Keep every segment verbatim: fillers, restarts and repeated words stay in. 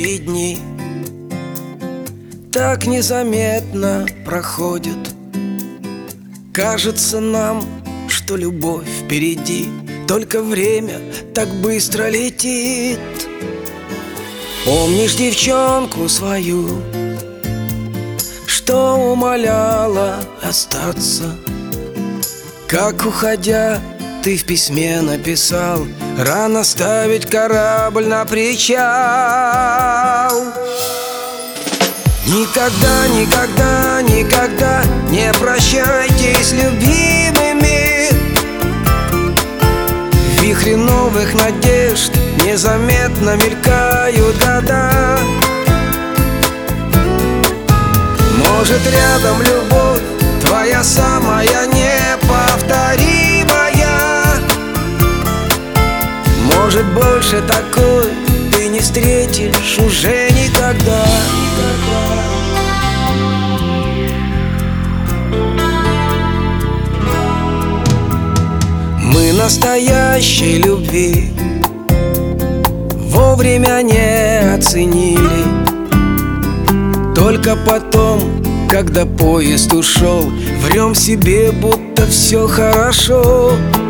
Ночи и дни так незаметно проходят. Кажется нам, что любовь впереди, только время так быстро летит. Помнишь девчонку свою, что умоляла остаться? Как, уходя, ты в письме написал: рано ставить корабль на причал. Никогда, никогда, никогда не прощайтесь с любимыми. В вихре новых надежд незаметно мелькают года. Может, рядом любовь твоя самая неповторимая. Может, больше такой ты не встретишь уже никогда. Мы настоящей любви вовремя не оценили. Только потом, когда поезд ушел, врем себе, будто все хорошо.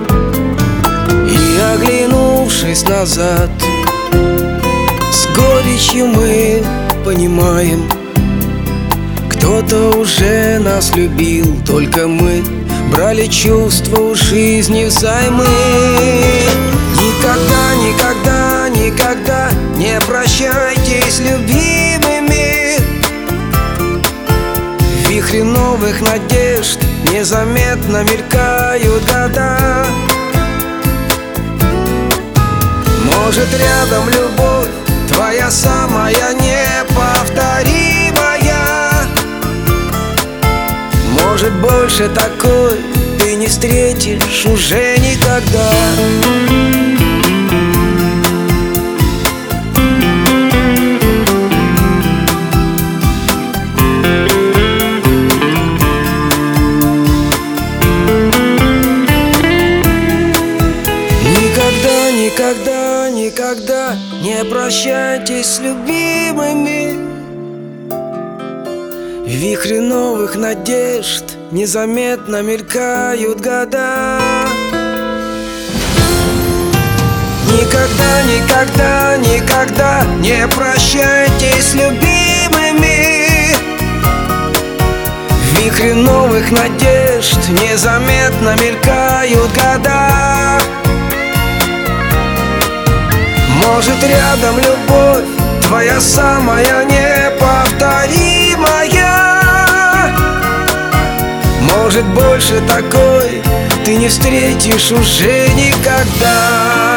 И, оглянувшись назад, с горечью мы понимаем: кто-то уже нас любил, только мы брали чувства у жизни взаймы. Никогда, никогда, никогда не прощайтесь с любимыми. В вихре новых надежд незаметно мелькают года. Может, рядом любовь твоя самая неповторимая. Может, больше такой ты не встретишь уже никогда. Никогда, никогда, никогда не прощайтесь с любимыми. В вихре новых надежд незаметно мелькают года. Никогда, никогда, никогда не прощайтесь с любимыми. В вихре новых надежд незаметно мелькают года. Может, рядом любовь твоя самая неповторимая. Может, больше такой ты не встретишь уже никогда.